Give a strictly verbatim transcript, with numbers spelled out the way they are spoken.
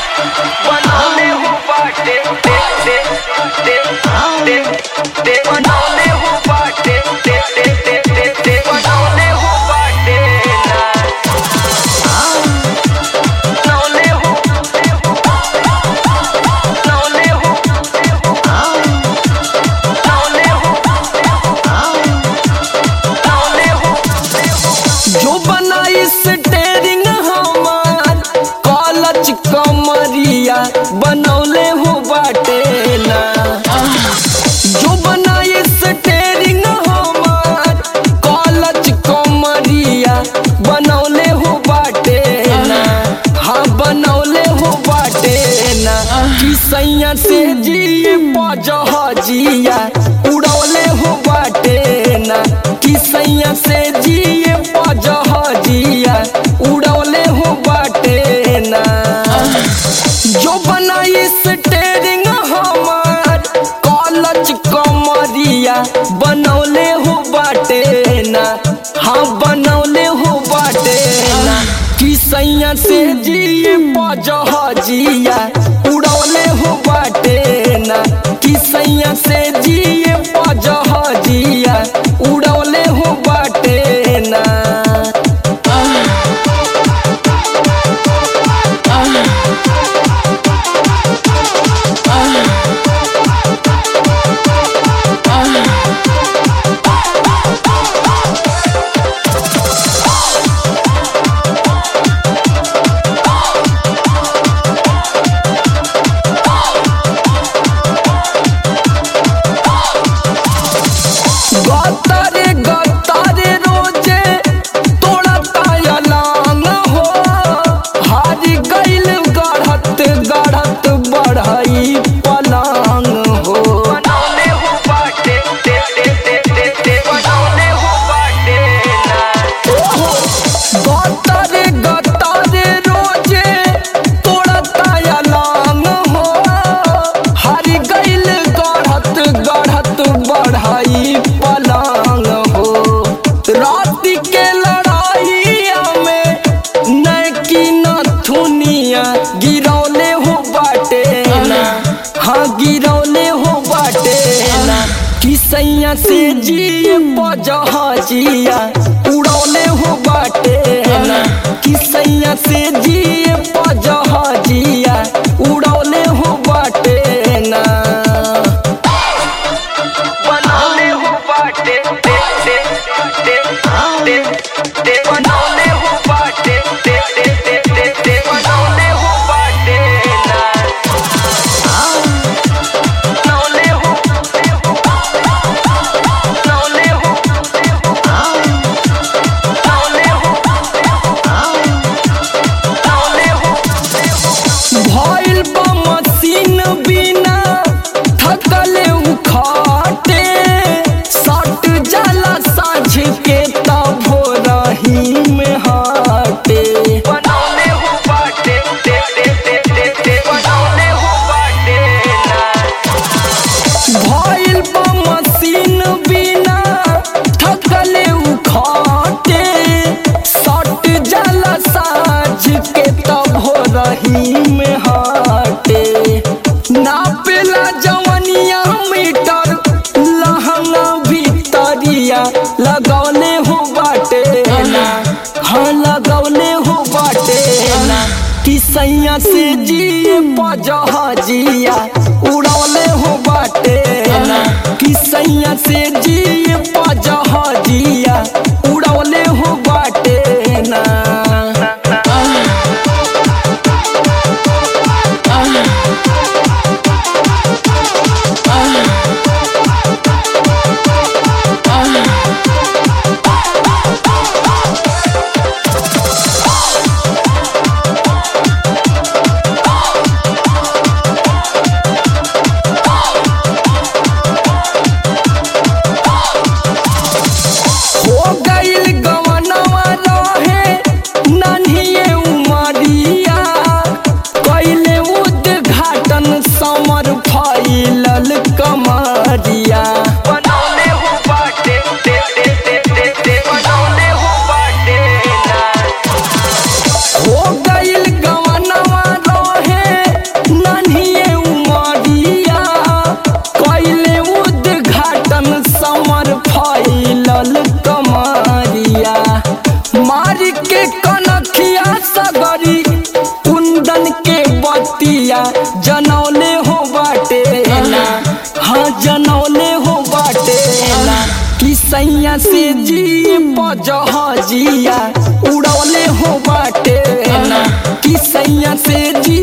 बनौले हो बाटे दे दे दे दे दे बनौले हो बाटे दे दे दे दे दे बनौले हो बाटे ना बनौले हो बनौले हो बनौले हो बनौले हो जो बनाई स्टेरिंग हमार कॉलेज कमरिया बनौले हो बाटे ना जो बनाई स्टेरिंग हमार कॉलेज कमरिया बनौले हो बाटे ना हाँ बनौले हो बाटे ना कि सैया से जी पजहजिया उड़ौले हो बाटे ना कि सैया से जी पजहजिया उड़ौले हो बाटे ना जो बनाई स्टेरिंग हमार कॉलेज कमरिया बनौले हो बाटे ना हाँ बनौले हो बाटे ना कि सैया से जी पजहजिया उड़ौले हो बाटे ना कि सैया से जी पजहजिया उड़ौले हो बाटे ना गतारे गतारे रोजे तोड़ता अलांग हो हारी गइल गढ़त गढ़त बढ़ई पलांग हो बनौले हो बाटे दे दे दे दे दे बनौले हो बाटे ना गतारे गतारे रोजे तोड़ता अलांग हो हारी गइल गढ़त गढ़त बढ़ई पलांग हो रात के लड़ाइया में नैकी नथुनिया गिरौले हो बाटे ना हाँ गिरौले हो बाटे ना कि सैया से जी पजहजिया उड़ौले हो बाटे ना कि सैया से जी पजहजिया उड़ौले हो बाटे ना बनौले हो बाटे दे दे दे दे दे बनौले हो बाटे दे दे दे दे दे बनौले हो बाटे ना बनौले हो बनौले हो बनौले हो बनौले हो भइल बा मशीन बिना थकले उखाटे सट जाला साझ के तब रही में हाटे बनौले हो बाटे दे दे दे दे दे बनौले हो बाटे ना भइल बा मशीन बिना थकले उखाटे सट जाला साझ के तब रही में हाटे नापेला जवनिया मीटर लहंगा भीतरिया लगौले हो बाटे ना हाँ लगौले हो बाटे ना कि सैया से जी पजहजिया उड़ौले हो बाटे ना कि सैया से जी पजहजिया उड़ौले हो बाटे ना हो गइल गवना सैया जनौले हो बाटे ना, हाँ जनौले हो बाटे ना कि सैया से जी पजहजिया उड़ौले हो बाटे ना कि सैया से जी